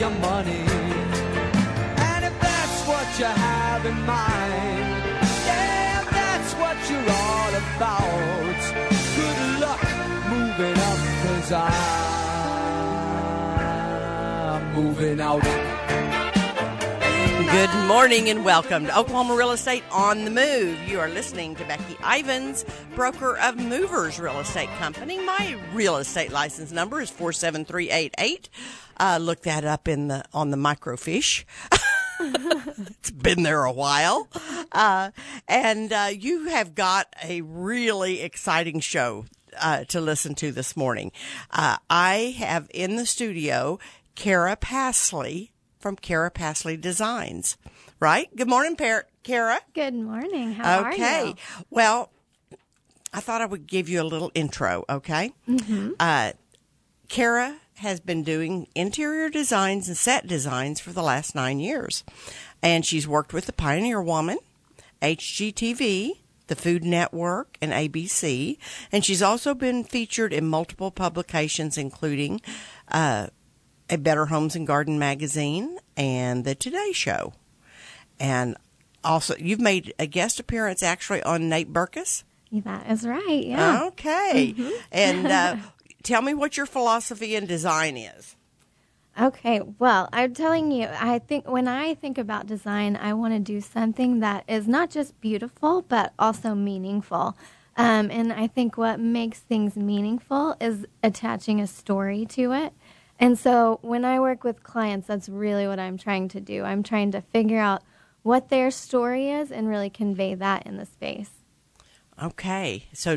your money. And if that's what you have in mind, yeah, if that's what you're all about, good luck moving up, 'cause I'm moving out. Good morning and welcome to Oklahoma Real Estate on the Move. You are listening to Becky Ivins, broker of Movers Real Estate Company. My real estate license number is 47388. Look that up on the microfiche. It's been there a while. And you have got a really exciting show to listen to this morning. I have in the studio Kara Passley from Kara Passley Designs, right? Good morning, Kara. Good morning. How are you? Okay. Well, I thought I would give you a little intro, okay? Mm-hmm. Kara has been doing interior designs and set designs for the last 9 years. And she's worked with the Pioneer Woman, HGTV, the Food Network, and ABC. And she's also been featured in multiple publications, including a Better Homes and Garden magazine and the Today Show. And also, you've made a guest appearance actually on Nate Berkus. That is right, yeah. Okay. Mm-hmm. And tell me what your philosophy in design is. Okay, well, I'm telling you, I think when I think about design, I want to do something that is not just beautiful, but also meaningful. And I think what makes things meaningful is attaching a story to it. And so when I work with clients, that's really what I'm trying to do. I'm trying to figure out what their story is and really convey that in the space. Okay. So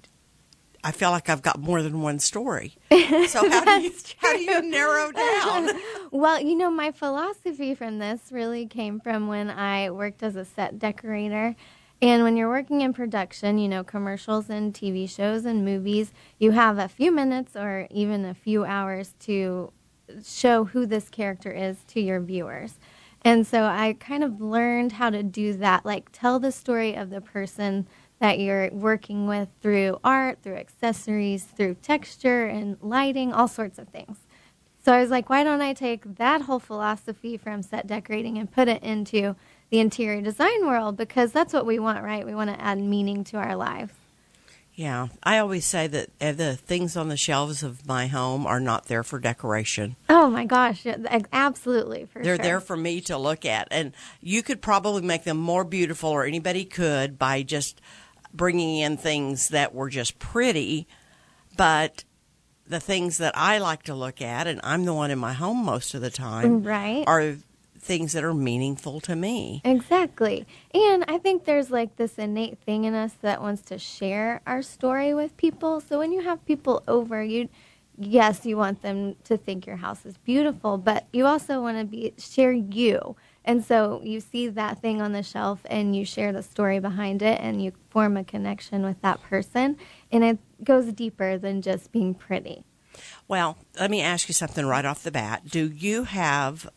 I feel like I've got more than one story. So how do you narrow down? Well, you know, my philosophy from this really came from when I worked as a set decorator. And when you're working in production, you know, commercials and TV shows and movies, you have a few minutes or even a few hours to show who this character is to your viewers. And so I kind of learned how to do that, like tell the story of the person that you're working with through art, through accessories, through texture and lighting, all sorts of things. So I was like, why don't I take that whole philosophy from set decorating and put it into the interior design world, because that's what we want, right? We want to add meaning to our lives. Yeah. I always say that the things on the shelves of my home are not there for decoration. Oh, my gosh. Absolutely. They're there for me to look at. And you could probably make them more beautiful, or anybody could, by just bringing in things that were just pretty. But the things that I like to look at, and I'm the one in my home most of the time, right, are things that are meaningful to me. Exactly. And I think there's like this innate thing in us that wants to share our story with people. So when you have people over, yes, you want them to think your house is beautiful, but you also want to share you. And so you see that thing on the shelf and you share the story behind it and you form a connection with that person. And it goes deeper than just being pretty. Well, let me ask you something right off the bat. Do you have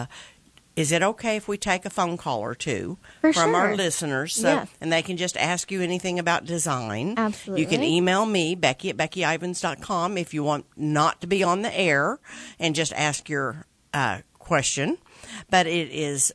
is it okay if we take a phone call or two from our listeners? So, yes. And they can just ask you anything about design. Absolutely. You can email me, Becky@BeckyIvins.com, if you want not to be on the air and just ask your question. But it is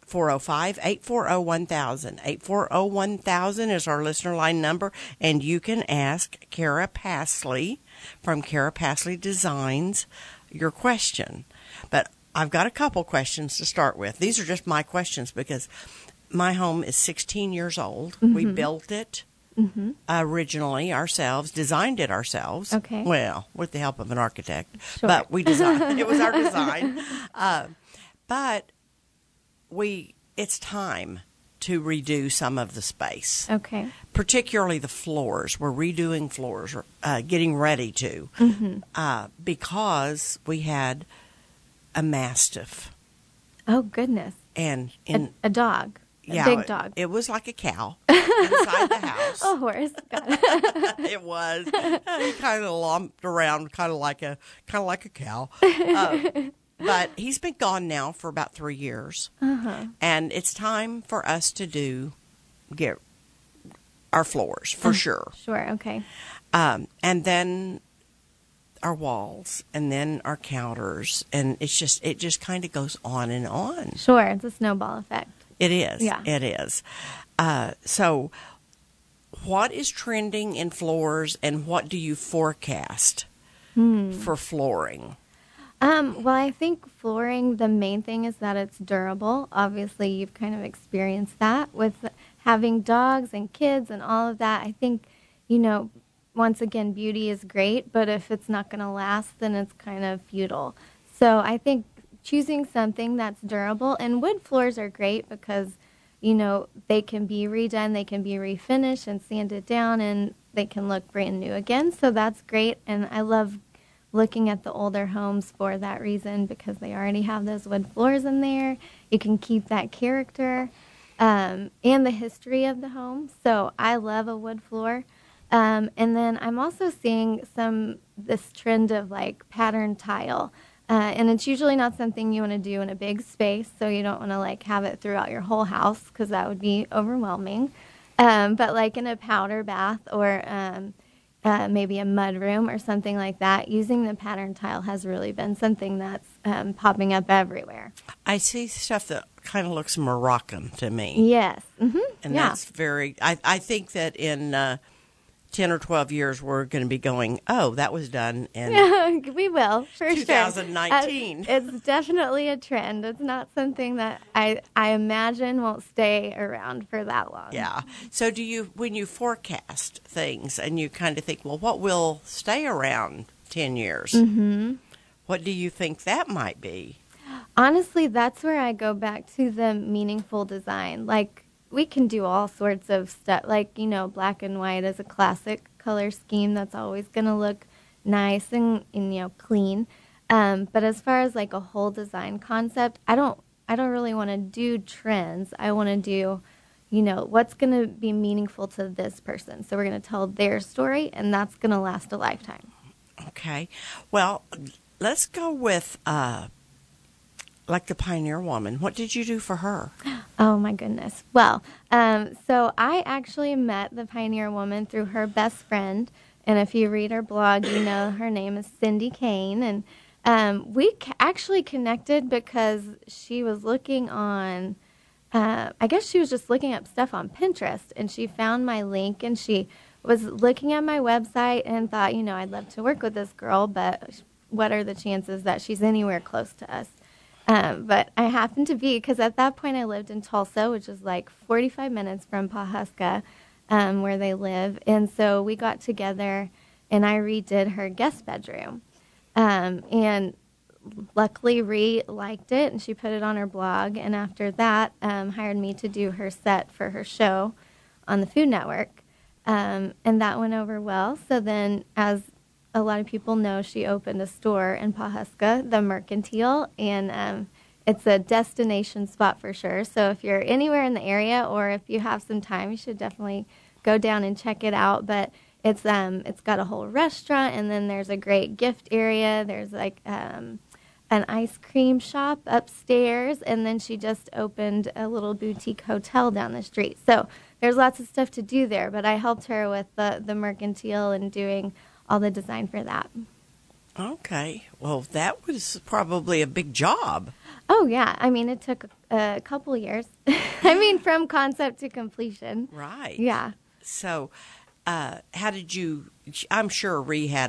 405-840-1000. 840-1000 is our listener line number, and you can ask Kara Passley from Kara Passley Designs your question. But I've got a couple questions to start with. These are just my questions because my home is 16 years old. Mm-hmm. We built it originally ourselves, designed it ourselves. Okay. Well, with the help of an architect. Sure. But we designed it. Was our design. But it's time to redo some of the space. Okay. Particularly the floors. We're redoing floors, getting ready to, because we had a Mastiff. Oh, goodness. And a dog. Yeah, big dog. It was like a cow inside the house. A horse. Got it. It was. He kind of lumped around, kind of like a cow. But he's been gone now for about 3 years, and it's time for us to get our floors for sure. Sure. Okay. And then our walls, and then our counters, and it just kind of goes on and on. Sure, it's a snowball effect. It is. Yeah. It is. So what is trending in floors, and what do you forecast for flooring? Well, I think flooring, the main thing is that it's durable. Obviously, you've kind of experienced that with having dogs and kids and all of that. I think, once again, beauty is great, but if it's not going to last, then it's kind of futile. So I think choosing something that's durable, and wood floors are great because, they can be redone, they can be refinished and sanded down, and they can look brand new again. So that's great, and I love looking at the older homes for that reason because they already have those wood floors in there. You can keep that character and the history of the home. So I love a wood floor. And then I'm also seeing this trend of like pattern tile. And it's usually not something you want to do in a big space, so you don't want to like have it throughout your whole house because that would be overwhelming. But like in a powder bath or maybe a mud room or something like that, using the pattern tile has really been something that's popping up everywhere. I see stuff that kind of looks Moroccan to me. Yes. Mm-hmm. And that's very, I think that in 10 or 12 years we're going to be going, oh, that was done in we will, for 2019. Sure. It's definitely a trend. It's not something that I imagine won't stay around for that long. Yeah. So when you forecast things and you kind of think, well, what will stay around 10 years? Mm-hmm. What do you think that might be? Honestly, that's where I go back to the meaningful design. Like, we can do all sorts of stuff. Like, black and white is a classic color scheme that's always going to look nice and clean. But as far as like a whole design concept, I don't really want to do trends. I want to do, what's going to be meaningful to this person. So we're going to tell their story, and that's going to last a lifetime. Okay. Well, let's go with like the Pioneer Woman. What did you do for her? Oh, my goodness. Well, so I actually met the Pioneer Woman through her best friend. And if you read her blog, her name is Cindy Kane. And we actually connected because she was looking on, I guess she was just looking up stuff on Pinterest. And she found my link, and she was looking at my website and thought, I'd love to work with this girl, but what are the chances that she's anywhere close to us? But I happened to be, because at that point I lived in Tulsa, which is like 45 minutes from Pawhuska, where they live. And so we got together, and I redid her guest bedroom. And luckily Ree liked it, and she put it on her blog. And after that, hired me to do her set for her show on the Food Network. And that went over well. So then, as a lot of people know, she opened a store in Pawhuska, the Mercantile, and it's a destination spot for sure. So if you're anywhere in the area, or if you have some time, you should definitely go down and check it out. But it's got a whole restaurant, and then there's a great gift area. There's like an ice cream shop upstairs, and then she just opened a little boutique hotel down the street. So there's lots of stuff to do there. But I helped her with the Mercantile and doing all the design for that. Okay. Well, that was probably a big job. Oh, yeah. I mean, it took a couple years. I mean, from concept to completion. Right. Yeah. So, how did you, I'm sure Ree had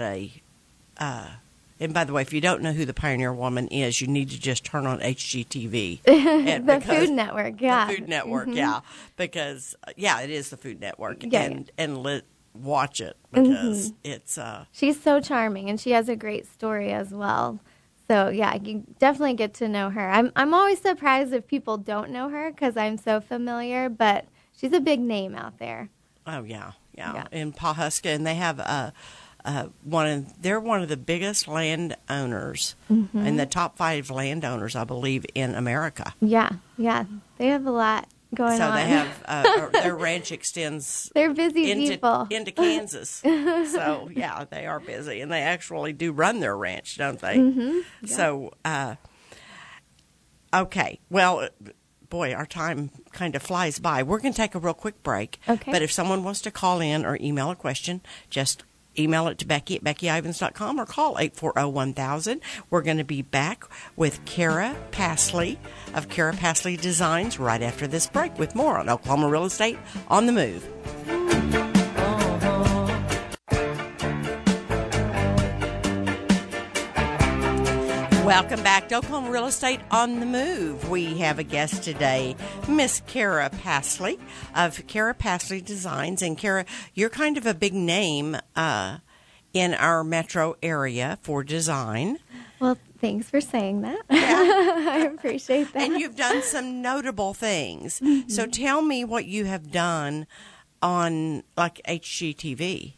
and by the way, if you don't know who the Pioneer Woman is, you need to just turn on HGTV. The Food Network, yeah. The Food Network, yeah. Because, it is the Food Network. Yeah. And watch it because it's she's so charming, and she has a great story as well. So you definitely get to know her. I'm always surprised if people don't know her because I'm so familiar, but she's a big name out there. Oh yeah. In Pawhuska, and they have they're one of the biggest landowners and the top 5 landowners, I believe, in America. Yeah, they have a lot going on. So they have their ranch extends. They're busy people into Kansas. So they are busy, and they actually do run their ranch, don't they? Mm-hmm. Yeah. So, okay. Well, boy, our time kind of flies by. We're going to take a real quick break. Okay. But if someone wants to call in or email a question, just email it to Becky at BeckyIvans.com or call 840-1000. We're going to be back with Kara Passley of Kara Passley Designs right after this break with more on Oklahoma Real Estate on the Move. Welcome back to Oklahoma Real Estate on the Move. We have a guest today, Miss Kara Passley of Kara Passley Designs. And Kara, you're kind of a big name in our metro area for design. Well, thanks for saying that. Yeah. I appreciate that. And you've done some notable things. Mm-hmm. So tell me what you have done on like HGTV.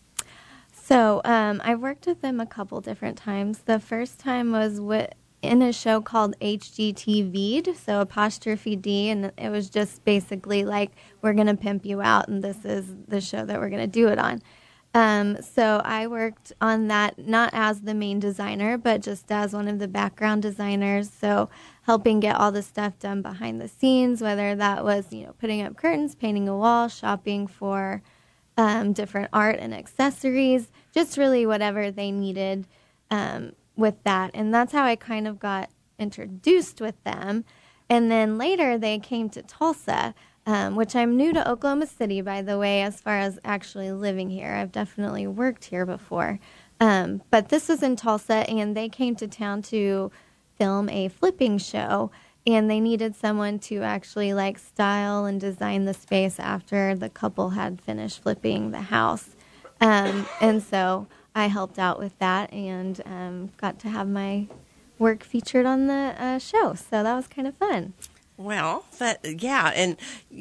So I've worked with them a couple different times. The first time was in a show called HGTV'd, so apostrophe D, and it was just basically like, we're going to pimp you out, and this is the show that we're going to do it on. So I worked on that not as the main designer, but just as one of the background designers, so helping get all the stuff done behind the scenes, whether that was, putting up curtains, painting a wall, shopping for different art and accessories, just really whatever they needed with that. And that's how I kind of got introduced with them. And then later they came to Tulsa, which I'm new to Oklahoma City, by the way, as far as actually living here. I've definitely worked here before. But this was in Tulsa, and they came to town to film a flipping show. And they needed someone to actually style and design the space after the couple had finished flipping the house. And so I helped out with that and got to have my work featured on the show. So that was kind of fun. Well, and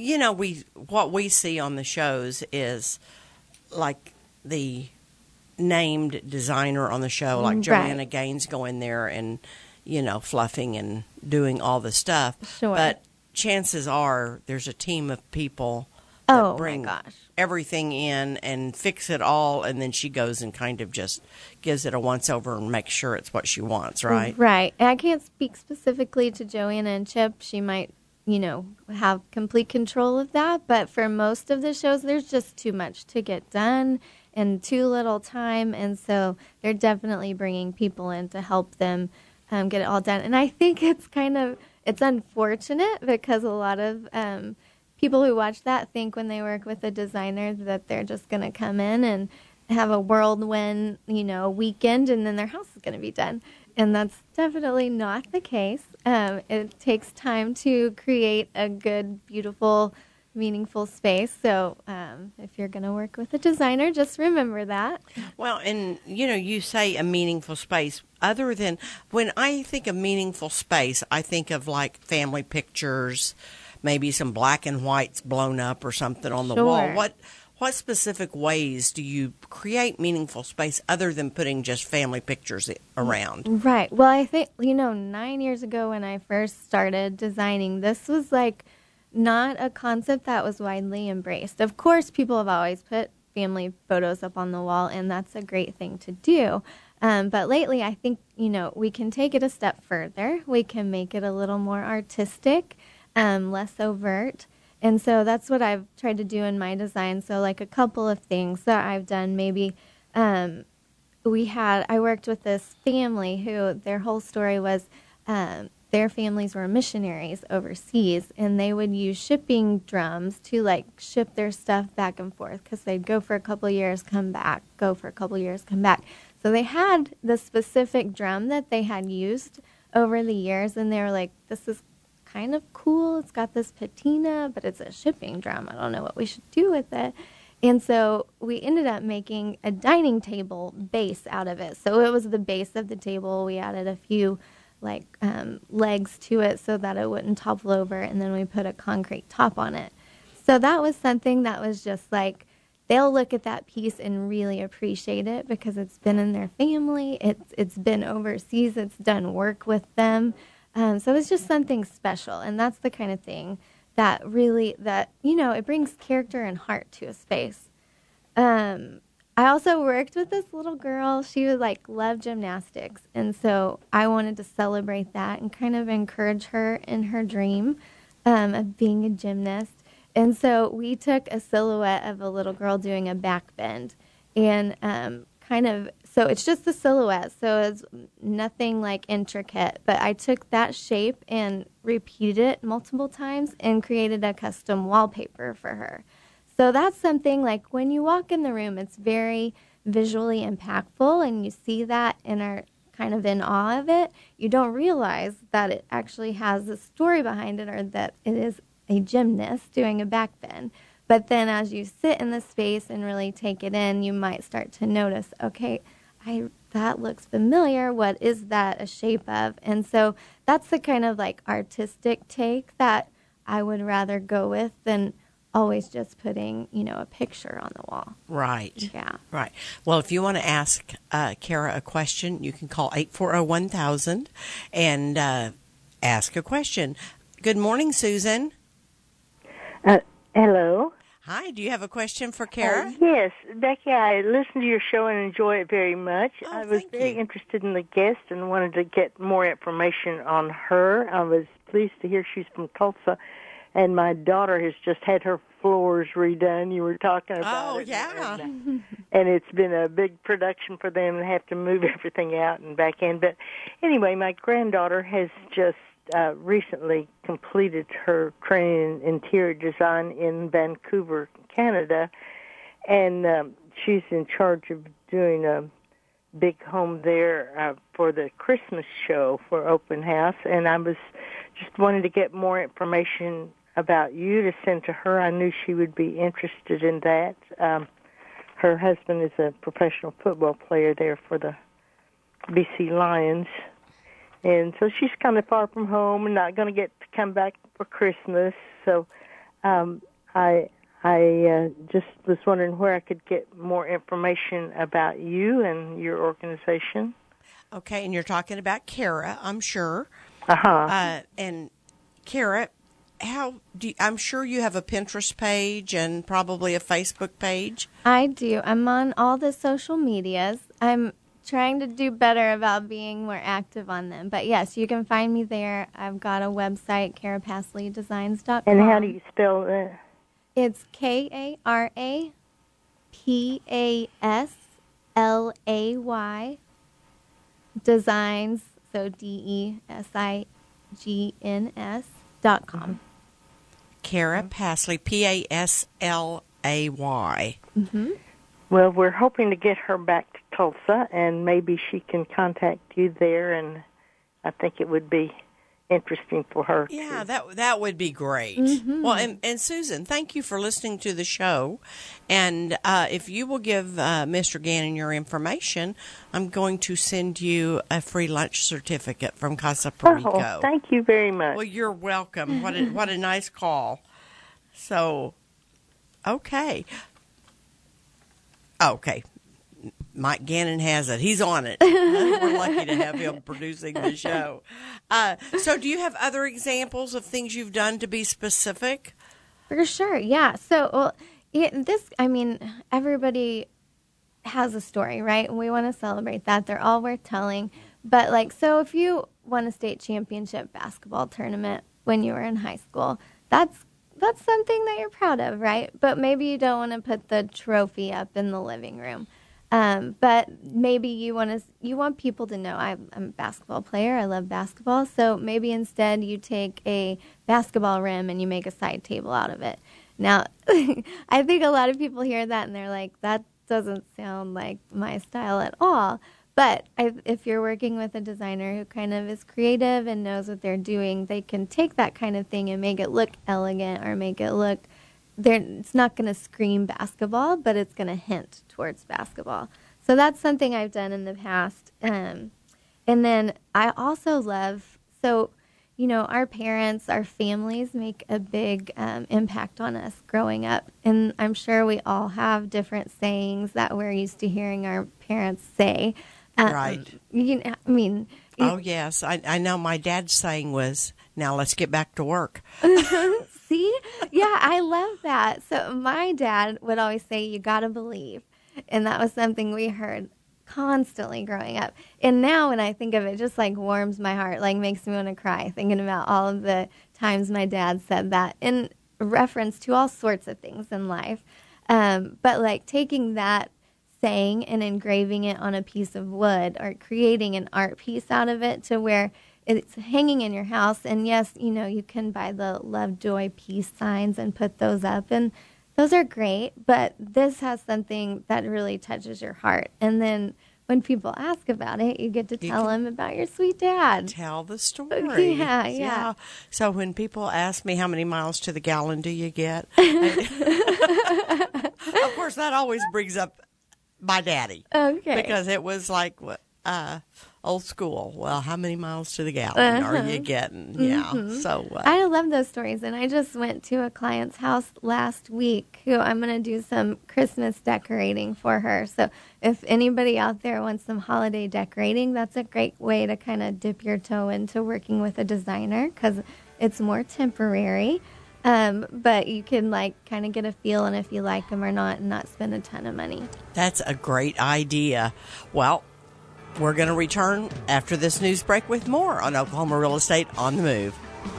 what we see on the shows is like the named designer on the show, like Joanna Gaines go in there and fluffing and doing all the stuff. Sure. But chances are there's a team of people that bring everything in and fix it all, and then she goes and kind of just gives it a once-over and makes sure it's what she wants, right? Right. And I can't speak specifically to Joanna and Chip. She might, have complete control of that. But for most of the shows, there's just too much to get done and too little time. And so they're definitely bringing people in to help them get it all done. And I think it's unfortunate because a lot of people who watch that think when they work with a designer that they're just going to come in and have a whirlwind, weekend, and then their house is going to be done. And that's definitely not the case. It takes time to create a good, beautiful, meaningful space. So if you're going to work with a designer, just remember that. Well, and, you say a meaningful space. Other than, when I think of meaningful space, I think of like family pictures, maybe some black and whites blown up or something on the wall. What specific ways do you create meaningful space other than putting just family pictures around? Right. Well, I think, 9 years ago when I first started designing, this was not a concept that was widely embraced. Of course, people have always put family photos up on the wall, and that's a great thing to do. But lately, I think, we can take it a step further. We can make it a little more artistic, less overt. And so that's what I've tried to do in my design. So a couple of things that I've done, maybe I worked with this family who their whole story was their families were missionaries overseas, and they would use shipping drums to ship their stuff back and forth because they'd go for a couple of years, come back, go for a couple of years, come back. So they had the specific drum that they had used over the years, and they were like, this is kind of cool. It's got this patina, but it's a shipping drum. I don't know what we should do with it. And so we ended up making a dining table base out of it. So it was the base of the table. We added a few legs to it so that it wouldn't topple over, and then we put a concrete top on it. So that was something that was just they'll look at that piece and really appreciate it because it's been in their family. It's been overseas. It's done work with them. So it's just something special, and that's the kind of thing that really, it brings character and heart to a space. I also worked with this little girl. She would love gymnastics, and so I wanted to celebrate that and kind of encourage her in her dream of being a gymnast. And so we took a silhouette of a little girl doing a back bend and so it's just the silhouette, so it's nothing like intricate, but I took that shape and repeated it multiple times and created a custom wallpaper for her. So that's something like when you walk in the room, it's very visually impactful, and you see that and are kind of in awe of it. You don't realize that it actually has a story behind it, or that it is a gymnast doing a back bend. But then as you sit in the space and really take it in, you might start to notice, okay, that looks familiar. What is that a shape of? And so that's the kind of like artistic take that I would rather go with than always just putting, a picture on the wall. Right. Yeah. Right. Well, if you want to ask Kara a question, you can call 840-1000 and ask a question. Good morning, Susan. Hello. Hi. Do you have a question for Kara? Yes, Becky, I listen to your show and enjoy it very much. Oh, I was thank very you. interested in the guest and wanted to get more information on her. I was pleased to hear she's from Tulsa, and my daughter has just had her floors redone. You were talking about Oh, it. yeah. And it's been a big production for them to have to move everything out and back in. But anyway, my granddaughter has just recently completed her training in interior design in Vancouver, Canada, and she's in charge of doing a big home there for the Christmas show for open house, and I was just wanting to get more information about you to send to her. I knew she would be interested in that. Her husband is a professional football player there for the BC Lions. And so she's kind of far from home and not going to get to come back for Christmas. So I just was wondering where I could get more information about you and your organization. Okay, and you're talking about Kara, I'm sure. Uh-huh. And Kara, I'm sure you have a Pinterest page and probably a Facebook page. I do. I'm on all the social medias. I'm trying to do better about being more active on them. But yes, you can find me there. I've got a website, KaraPasleyDesigns.com. And how do you spell that? It's KaraPasley Designs, so DESIGNS.com. Kara Pasley, Paslay. Mm-hmm. Well, we're hoping to get her back to Tulsa, and maybe she can contact you there, and I think it would be interesting for her. Yeah, that would be great. Mm-hmm. Well, and Susan, thank you for listening to the show. And if you will give Mr. Gannon your information, I'm going to send you a free lunch certificate from Casa Perico. Oh, thank you very much. Well, you're welcome. What a nice call. So, okay. Okay. Mike Gannon has it. He's on it. We're lucky to have him producing the show. So do you have other examples of things you've done to be specific? For sure, yeah. So, everybody has a story, right? And we want to celebrate that. They're all worth telling. But, so if you won a state championship basketball tournament when you were in high school, that's something that you're proud of, right? But maybe you don't want to put the trophy up in the living room. But maybe you want people to know I'm a basketball player. I love basketball. So maybe instead you take a basketball rim and you make a side table out of it. Now, I think a lot of people hear that and they're like, that doesn't sound like my style at all. But if you're working with a designer who kind of is creative and knows what they're doing, they can take that kind of thing and make it look elegant or make it look, it's not going to scream basketball, but it's going to hint towards basketball. So that's something I've done in the past. And then I also love, our parents, our families make a big impact on us growing up. And I'm sure we all have different sayings that we're used to hearing our parents say. Right. Oh, yes. I know my dad's saying was, now let's get back to work. See? Yeah, I love that. So my dad would always say, you got to believe. And that was something we heard constantly growing up. And now when I think of it, just warms my heart, makes me want to cry, thinking about all of the times my dad said that in reference to all sorts of things in life. But taking that saying and engraving it on a piece of wood or creating an art piece out of it to where it's hanging in your house. And yes, you can buy the love, joy, peace signs and put those up. And those are great. But this has something that really touches your heart. And then when people ask about it, you get to tell them about your sweet dad. Tell the story. Yeah. So when people ask me how many miles to the gallon do you get, of course, that always brings up my daddy. Okay. Because it was like old school. Well, how many miles to the gallon are you getting? Yeah. So I love those stories. And I just went to a client's house last week who I'm going to do some Christmas decorating for her. So if anybody out there wants some holiday decorating, that's a great way to kind of dip your toe into working with a designer because it's more temporary. But you can kind of get a feel on if you like them or not and not spend a ton of money. That's a great idea. Well, we're going to return after this news break with more on Oklahoma Real Estate on the Move.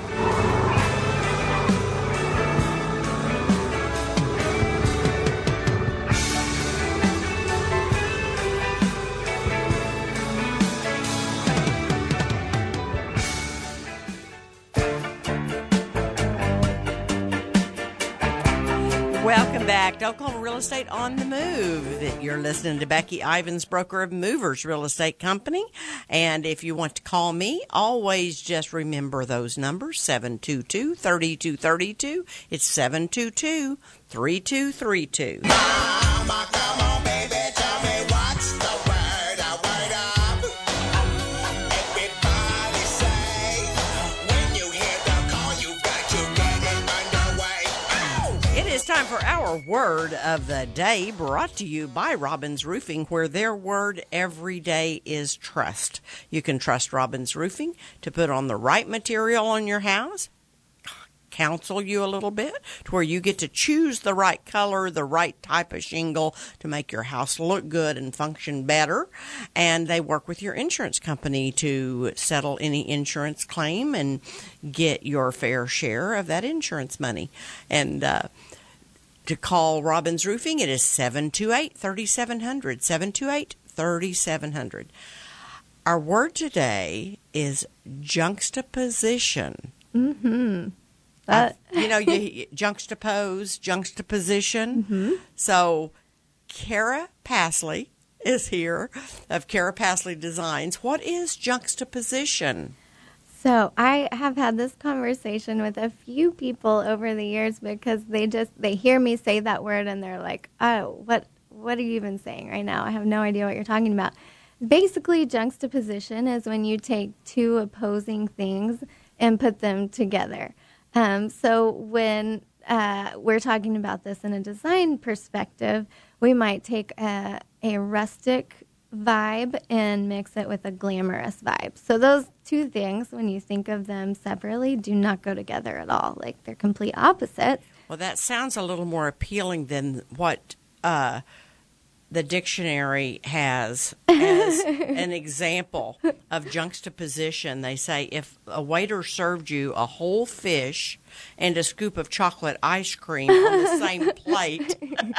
Welcome back to Oklahoma Real Estate on the Move. You're listening to Becky Ivins, broker of Movers Real Estate Company. And if you want to call me, always just remember those numbers, 722-3232. It's 722-3232. Mama, come on, baby, tell me what's the word up. Everybody say, when you hear the call, you've got to get it underway. It is time for our word of the day, brought to you by Robbins Roofing, where their word every day is trust. You can trust Robbins Roofing to put on the right material on your house, counsel you a little bit to where you get to choose the right color, the right type of shingle to make your house look good and function better. And they work with your insurance company to settle any insurance claim and get your fair share of that insurance money. And to call Robbins Roofing, it is 728-3700, 728-3700. Our word today is juxtaposition. Mm-hmm. You juxtapose, juxtaposition. Mm-hmm. So Kara Pasley is here of Kara Pasley Designs. What is juxtaposition? So I have had this conversation with a few people over the years because they hear me say that word and they're like, oh, what are you even saying right now? I have no idea what you're talking about. Basically, juxtaposition is when you take two opposing things and put them together. So when we're talking about this in a design perspective, we might take a rustic vibe and mix it with a glamorous vibe. So those two things, when you think of them separately, do not go together at all. Like, they're complete opposites. Well, that sounds a little more appealing than what the dictionary has as an example of juxtaposition. They say if a waiter served you a whole fish and a scoop of chocolate ice cream on the same plate,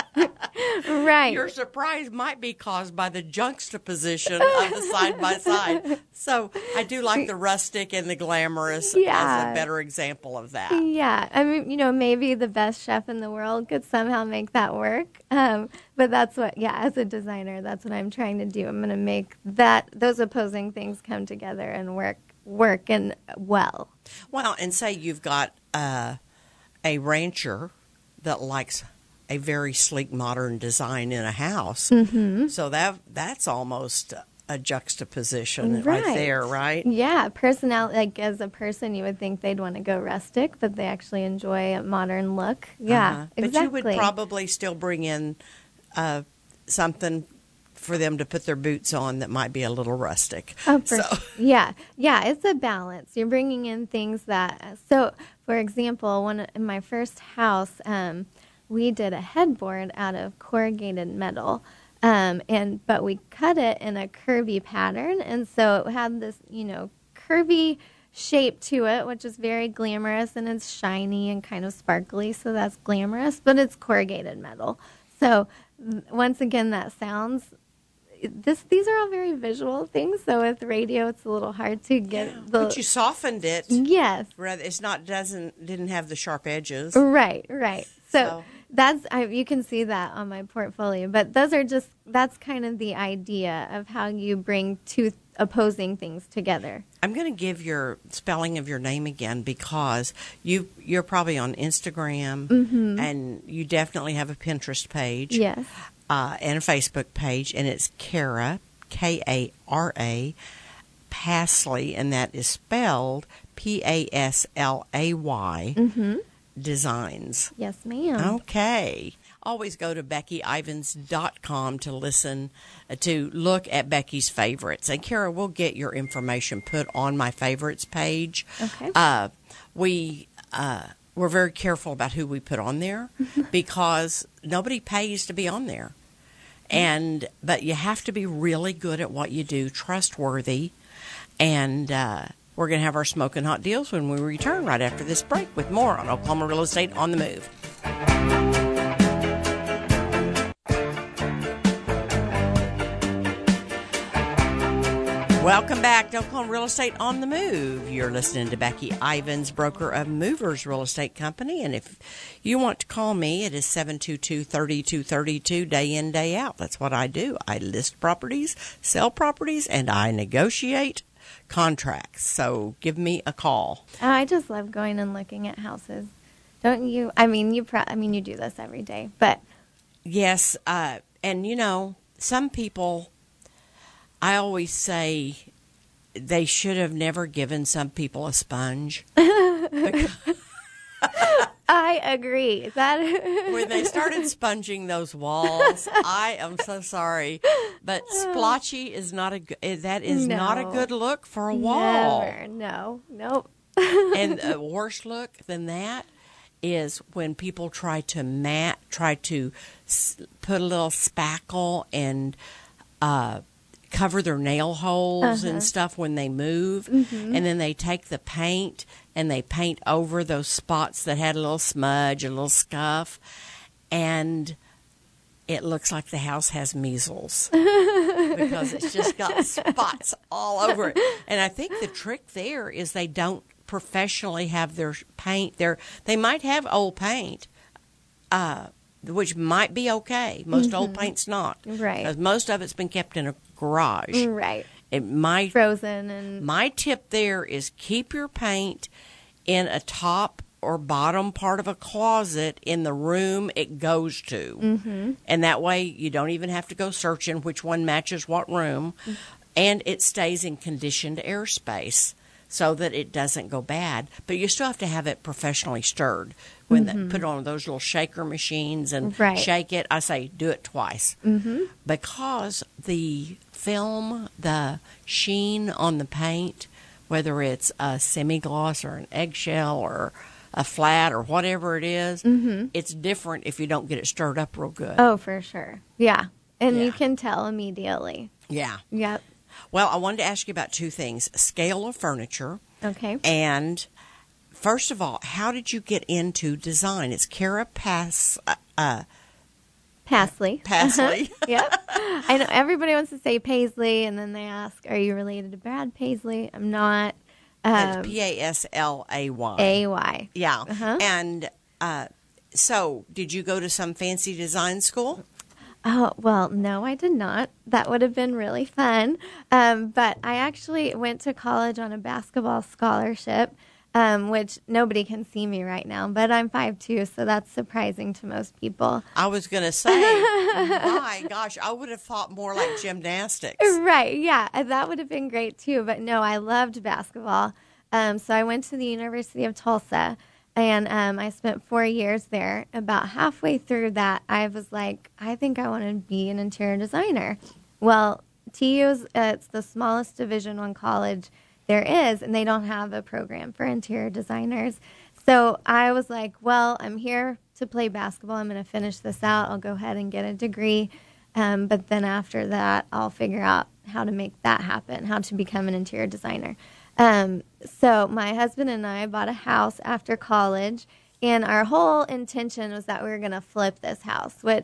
right, your surprise might be caused by the juxtaposition of the side-by-side. So I do like the rustic and the glamorous as a better example of that. Yeah. I mean, maybe the best chef in the world could somehow make that work. But that's what, as a designer, that's what I'm trying to do. I'm going to make those opposing things come together and work and well. Well, and say you've got a rancher that likes a very sleek, modern design in a house. Mm-hmm. So that's almost a juxtaposition right there, right? Yeah, personality. Like, as a person, you would think they'd want to go rustic, but they actually enjoy a modern look. Yeah, exactly. But you would probably still bring in something for them to put their boots on that might be a little rustic. Oh, yeah, it's a balance. You're bringing in things that. So, for example, in my first house, we did a headboard out of corrugated metal. But we cut it in a curvy pattern, and so it had this, curvy shape to it, which is very glamorous, and it's shiny and kind of sparkly, so that's glamorous, but it's corrugated metal. So once again, that sounds. These are all very visual things. So with radio, it's a little hard to get the. But you softened it. Yes. Rather, it's not didn't have the sharp edges. Right. So that's you can see that on my portfolio. But that's kind of the idea of how you bring two opposing things together. I'm going to give your spelling of your name again because you're probably on Instagram and you definitely have a Pinterest page. Yes. And a Facebook page, and it's Kara, Kara, Pasley, and that is spelled Paslay, Designs. Yes, ma'am. Okay. Always go to BeckyIvans.com to to look at Becky's favorites. And Kara, we'll get your information put on my favorites page. Okay. We're very careful about who we put on there because nobody pays to be on there. But you have to be really good at what you do, trustworthy, and we're going to have our smoking hot deals when we return right after this break with more on Oklahoma Real Estate on the Move. Welcome back to Oklahoma Real Estate on the Move. You're listening to Becky Ivans, broker of Movers Real Estate Company. And if you want to call me, it is 722-3232, day in, day out. That's what I do. I list properties, sell properties, and I negotiate contracts. So give me a call. Oh, I just love going and looking at houses. Don't you? I mean, you do this every day, but. Yes. And, some people, I always say they should have never given some people a sponge. I agree. When they started sponging those walls, I am so sorry, but splotchy is not not a good look for a wall. Never. No. Nope. And a worse look than that is when people try to put a little spackle and cover their nail holes and stuff when they move, and then they take the paint and they paint over those spots that had a little smudge, a little scuff, and it looks like the house has measles because it's just got spots all over it. And I think the trick there is they don't professionally have their paint there. They might have old paint, which might be okay. Most old paint's not. Right. Because most of it's been kept in a garage. Right. Frozen. And my tip there is keep your paint in a top or bottom part of a closet in the room it goes to. And that way you don't even have to go searching which one matches what room. And it stays in conditioned airspace so that it doesn't go bad. But you still have to have it professionally stirred. When they put on those little shaker machines and shake it, I say do it twice. Because the film, the sheen on the paint, whether it's a semi-gloss or an eggshell or a flat or whatever it is, it's different if you don't get it stirred up real good. Oh, for sure. Yeah. And you can tell immediately. Yeah. Yep. Well, I wanted to ask you about two things. Scale of furniture. Okay. And first of all, how did you get into design? It's Kara Pasley. Pasley. Yep. I know everybody wants to say Paisley, and then they ask, are you related to Brad Paisley? I'm not. It's Paslay. A-Y. Yeah. And so did you go to some fancy design school? Oh, well, no, I did not. That would have been really fun. But I actually went to college on a basketball scholarship, which nobody can see me right now, but I'm 5'2", so that's surprising to most people. I was going to say, my gosh, I would have thought more like gymnastics. Right, yeah, that would have been great too. But no, I loved basketball. So I went to the University of Tulsa, and I spent 4 years there. About halfway through that, I was like, I think I want to be an interior designer. Well, TU's it's the smallest Division I college there is, and they don't have a program for interior designers. So I was like, well, I'm here to play basketball. I'm going to finish this out. I'll go ahead and get a degree. But then after that, I'll figure out how to make that happen, how to become an interior designer. So my husband and I bought a house after college, and our whole intention was that we were going to flip this house, which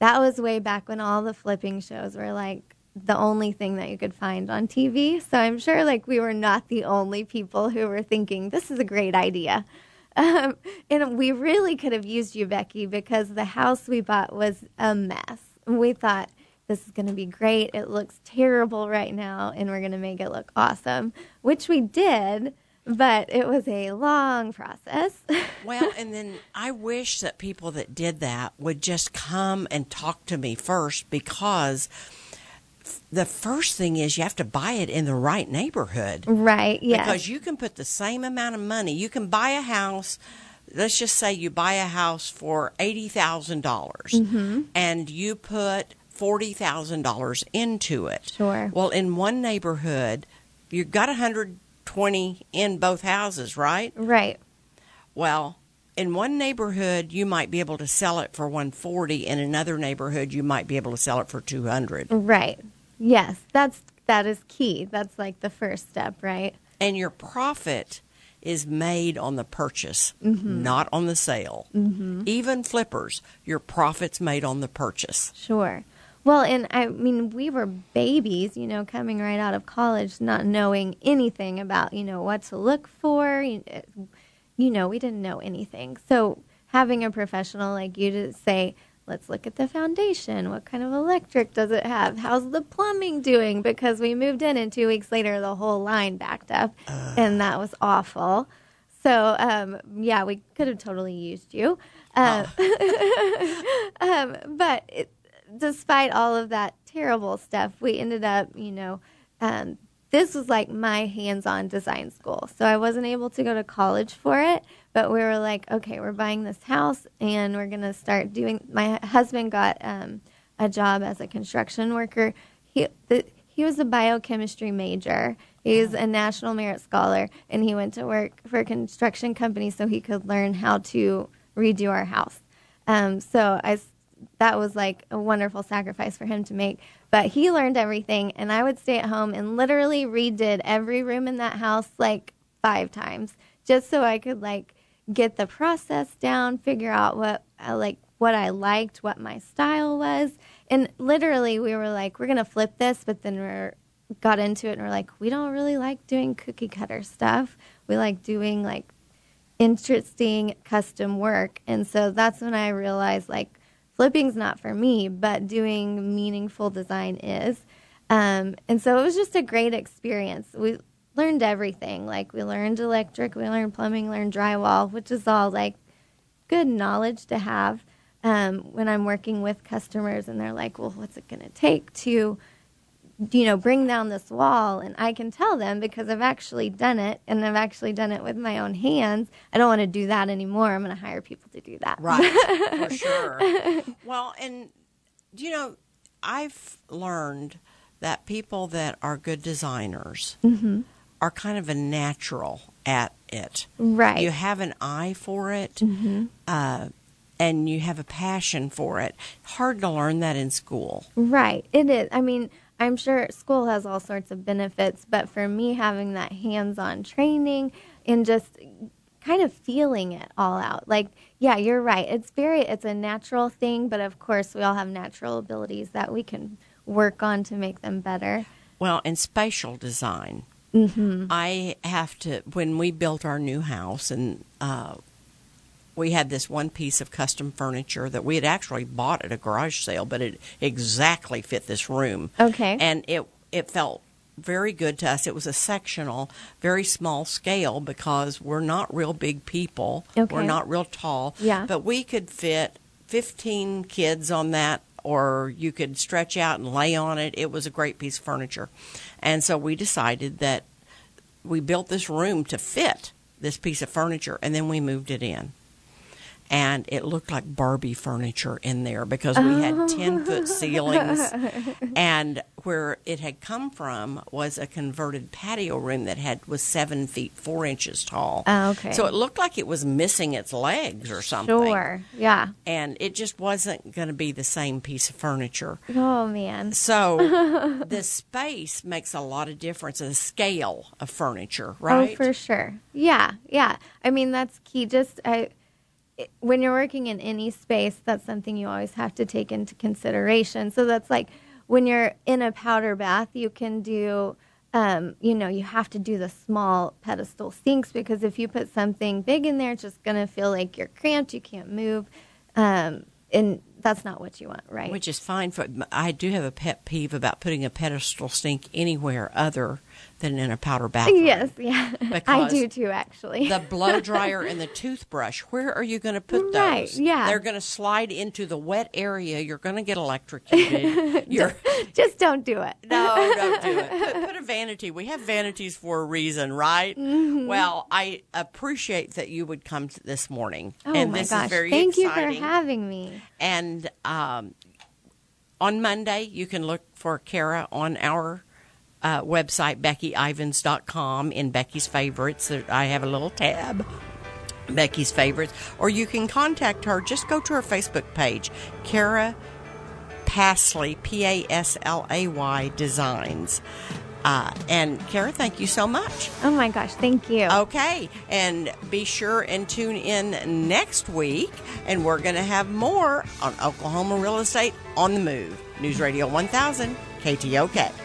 that was way back when all the flipping shows were like the only thing that you could find on TV. So I'm sure like we were not the only people who were thinking this is a great idea. And we really could have used you, Becky, because the house we bought was a mess. We thought this is going to be great. It looks terrible right now, and we're going to make it look awesome, which we did, but it was a long process. Well, and then I wish that people that did that would just come and talk to me first, because the first thing is you have to buy it in the right neighborhood. Right, yes. Because you can put the same amount of money. You can buy a house. Let's just say you buy a house for $80,000 and you put $40,000 into it. Sure. Well, in one neighborhood, you've got 120 in both houses, right? Right. Well, in one neighborhood, you might be able to sell it for $140. In another neighborhood, you might be able to sell it for $200. Right. Yes, that is key. That's like the first step, right? And your profit is made on the purchase, not on the sale. Even flippers, your profit's made on the purchase. Sure. Well, and I mean, we were babies, coming right out of college, not knowing anything about, what to look for. We didn't know anything. So having a professional like you to say, let's look at the foundation. What kind of electric does it have? How's the plumbing doing? Because we moved in and 2 weeks later, the whole line backed up, and that was awful. So, we could have totally used you. But despite all of that terrible stuff, we ended up, this was like my hands-on design school. So I wasn't able to go to college for it, but we were like, okay, we're buying this house and we're going to start doing, my husband got a job as a construction worker. He was a biochemistry major. He's a National Merit Scholar, and he went to work for a construction company so he could learn how to redo our house. That was like a wonderful sacrifice for him to make. But he learned everything, and I would stay at home and literally redid every room in that house like 5 times just so I could like get the process down, figure out what I liked, what my style was. And literally we were like, we're going to flip this, but then we got into it and we're like, we don't really like doing cookie cutter stuff. We like doing like interesting custom work. And so that's when I realized like, flipping's not for me, but doing meaningful design is. And so it was just a great experience. We learned everything. Like we learned electric, we learned plumbing, learned drywall, which is all like good knowledge to have when I'm working with customers and they're like, well, what's it going to take to, bring down this wall? And I can tell them because I've actually done it, and I've actually done it with my own hands. I don't want to do that anymore. I'm going to hire people to do that. Right, for sure. Well, and, I've learned that people that are good designers are kind of a natural at it. Right. You have an eye for it, and you have a passion for it. Hard to learn that in school. Right, it is. I mean, I'm sure school has all sorts of benefits, but for me, having that hands-on training and just kind of feeling it all out. Like, yeah, you're right. It's a natural thing, but of course we all have natural abilities that we can work on to make them better. Well, in spatial design, I have to, when we built our new house, and we had this one piece of custom furniture that we had actually bought at a garage sale, but it exactly fit this room. Okay. And it felt very good to us. It was a sectional, very small scale because we're not real big people. Okay. We're not real tall. Yeah. But we could fit 15 kids on that, or you could stretch out and lay on it. It was a great piece of furniture. And so we decided that we built this room to fit this piece of furniture, and then we moved it in. And it looked like Barbie furniture in there because we had 10-foot ceilings. And where it had come from was a converted patio room that was 7 feet 4 inches tall. Oh, okay. So it looked like it was missing its legs or something. Sure, yeah. And it just wasn't going to be the same piece of furniture. Oh, man. So the space makes a lot of difference, the scale of furniture, right? Oh, for sure. Yeah. I mean, that's key. when you're working in any space, that's something you always have to take into consideration. So that's like when you're in a powder bath, you can do, you have to do the small pedestal sinks, because if you put something big in there, it's just going to feel like you're cramped, you can't move, and that's not what you want, right? Which is fine. I do have a pet peeve about putting a pedestal sink anywhere other than in a powder bathroom. Yes, yeah. I do too, actually. The blow dryer and the toothbrush, where are you going to put those? Right, yeah. They're going to slide into the wet area. You're going to get electrocuted. Just don't do it. No, don't do it. Put a vanity. We have vanities for a reason, right? Mm-hmm. Well, I appreciate that you would come this morning. Oh, and my this gosh. is very Thank exciting. you for having me. And on Monday, you can look for Kara on our website, BeckyIvans.com, in Becky's Favorites. I have a little tab, Becky's Favorites. Or you can contact her. Just go to her Facebook page, Kara Pasley, Paslay Designs. And Kara, thank you so much. Oh my gosh, thank you. Okay, and be sure and tune in next week, and we're going to have more on Oklahoma Real Estate on the Move. News Radio 1000, KTOK.